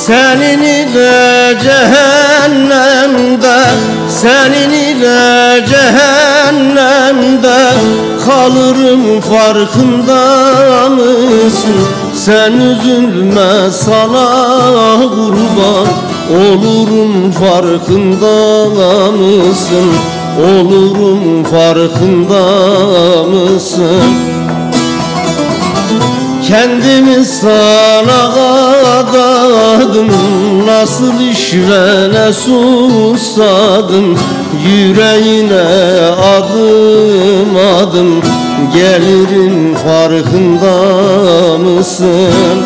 Senin ile cehennemde, senin ile cehennemde kalırım, farkında mısın? Sen üzülme, sana kurban olurum, farkında mısın? Olurum, farkında mısın? Kendimi sana adadım, nasıl işvene susadım. Yüreğine adım adım gelirim, farkında mısın?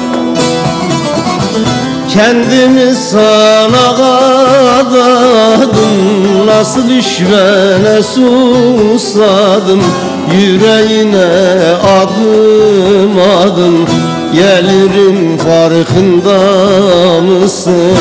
Kendimi sana adadım, nasıl işvene susadım. Yüreğine adım adım gelirim, farkında mısın?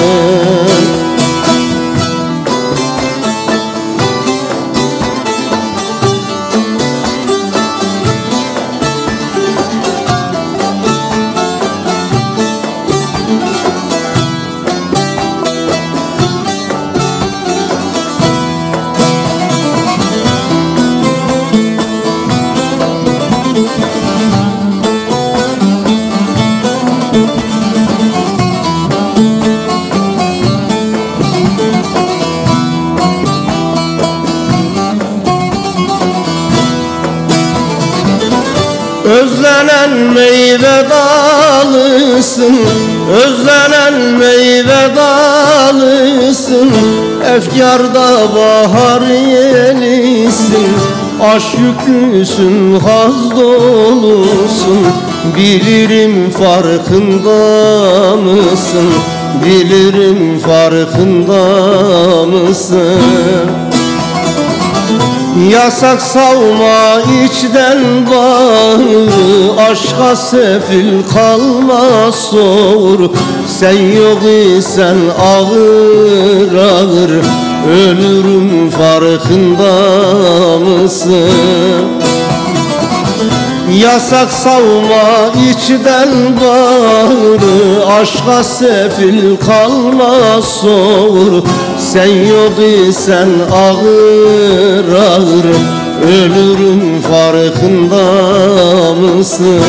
Özlenen meyve dalısın, özlenen meyve dalısın. Efkarda bahar yelisin, aşk yüklüsün, haz dolusun. Bilirim, farkında mısın? Bilirim, farkında mısın? Yasak savma içten bağrı, aşka sefil kalmaz soğur. Sen yok isen ağır ağır ölürüm, farkında mısın? Yasak savma içten bağrı, aşka sefil kalmaz soğur. Sen yok isen ağır ağır ölürüm, farkında mısın?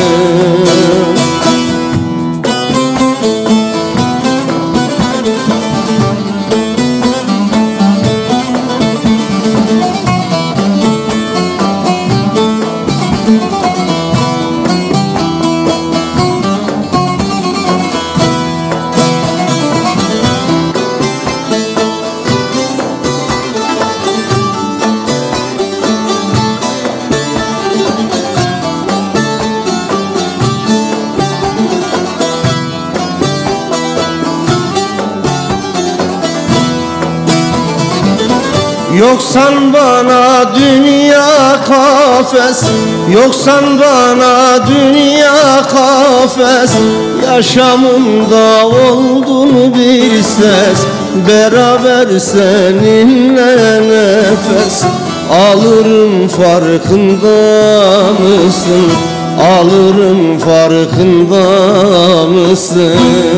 Yoksan bana dünya kafes, yoksan bana dünya kafes. Yaşamımda oldun bir ses, beraber seninle nefes alırım, farkında mısın? Alırım, farkında mısın?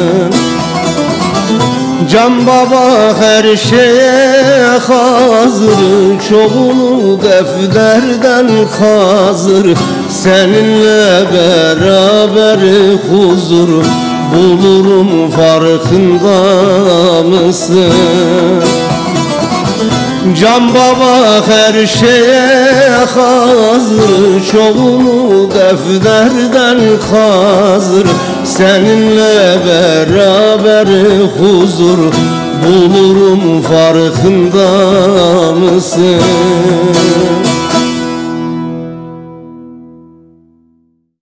Can baba her şeye hazır, çoğunu defterden kazır. Seninle beraber huzur bulurum, farkında mısın? Can baba her şeye hazır, çoğunu defterden kazır. Seninle beraber huzur bulurum, farkında mısın?